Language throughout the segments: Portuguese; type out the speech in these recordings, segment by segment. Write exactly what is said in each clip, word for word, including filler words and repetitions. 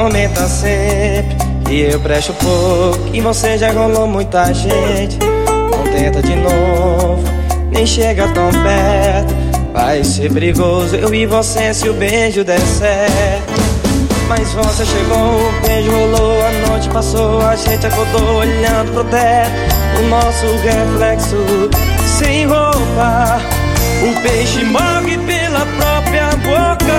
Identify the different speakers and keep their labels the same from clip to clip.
Speaker 1: comenta sempre que eu presto pouco, e você já enrolou muita gente. Não tenta de novo, nem chega tão perto. Vai ser perigoso eu e você se o beijo der certo. Mas você chegou, o beijo rolou, a noite passou, a gente acordou olhando pro teto, o nosso reflexo sem roupa. O peixe morre pela própria boca.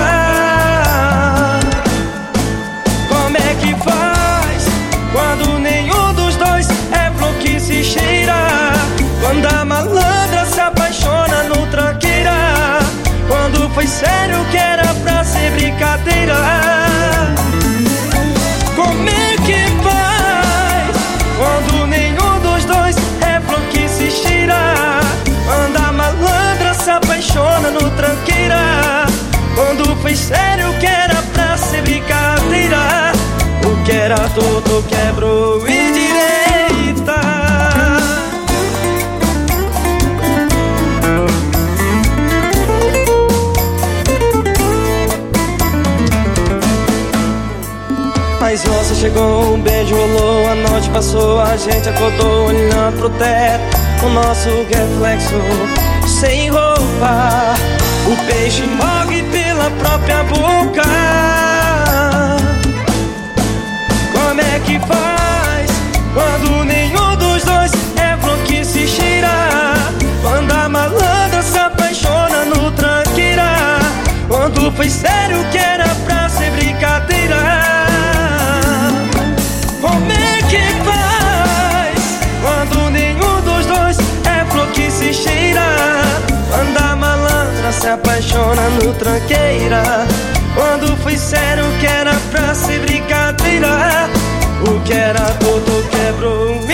Speaker 1: Como é que faz quando nenhum dos dois é flor que se cheira? Quando a malandra se apaixona no tranqueira, quando foi sério que era pra ser brincadeira. Como é que faz quando nenhum dos dois é flor que se cheira? Quando a malandra se apaixona no tranqueira, quando foi sério que era pra ser brincadeira. O que era torto quebrou e direita. Mas você chegou, um beijo rolou, a noite passou, a gente acordou olhando pro teto, o nosso reflexo sem roupa. O peixe morre pela própria boca. Como é que faz quando nenhum dos dois é flor que se cheira? Quando a malandra se apaixona no tranqueira, quando foi sério que era pra ser brincadeira. Como é que faz quando nenhum dos dois é flor que se cheira? Quando a malandra se apaixona no tranqueira, quando foi sério que era pra ser brincadeira. O que era torto quebrou.